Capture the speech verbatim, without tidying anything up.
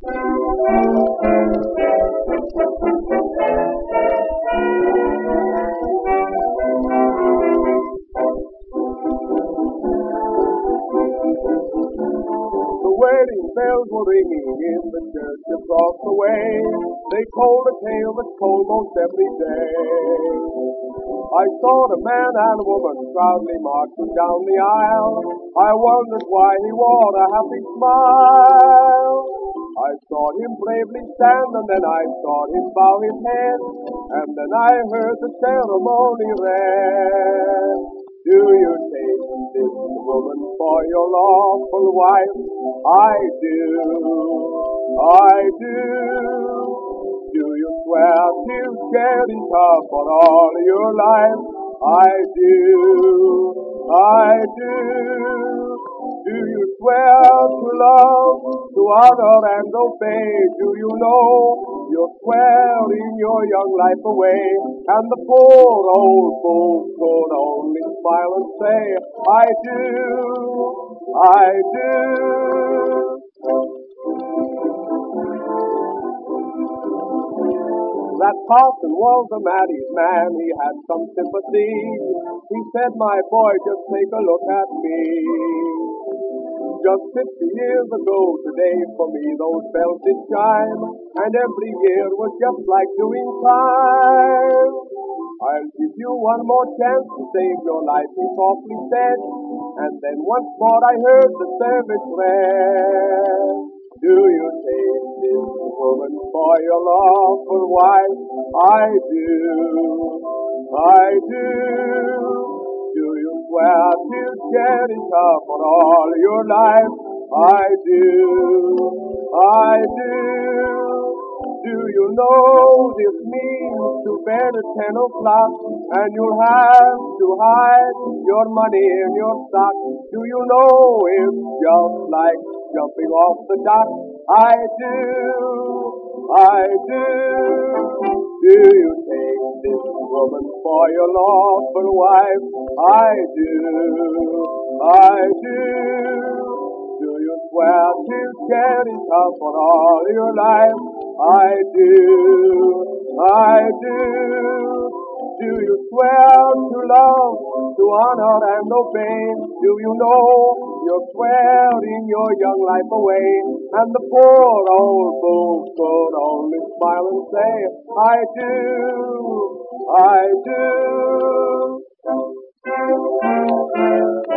The wedding bells were ringing in the church across the way. They told a tale that's told most every day. I saw the man and woman proudly marching down the aisle. I wondered why he wore a happy smile. I saw him bravely stand, and then I saw him bow his head, and then I heard the ceremony read. Do you take this woman for your lawful wife? I do, I do. Do you swear to cherish her for all your life? I do, I do. Do you swear to love, to honor and obey? Do you know you're swearing your young life away? And the poor old fool could only smile and say, I do, I do. That parson was a married man, he had some sympathy. He said, my boy, just take a look at me. Just fifty years ago today for me those bells did chime, and every year was just like doing time. I'll give you one more chance to save your life, he softly said, and then once more I heard the service read. Do you take this woman for your lawful wife? I do, I do. Do you swear to cherish her for all your life? I do, I do. Do you know this means to bed at ten o'clock, and you'll have to hide your money in your sock? Do you know it's just like jumping off the dock? I do, I do. Do you take this woman for your lawful wife? I do, I do. Do you swear to cherish her for all your life? I do, I do. Do you swear to love, to honor and obey? Do you know you're swearing your young life away? And the poor old fool could only smile and say, I do, I do.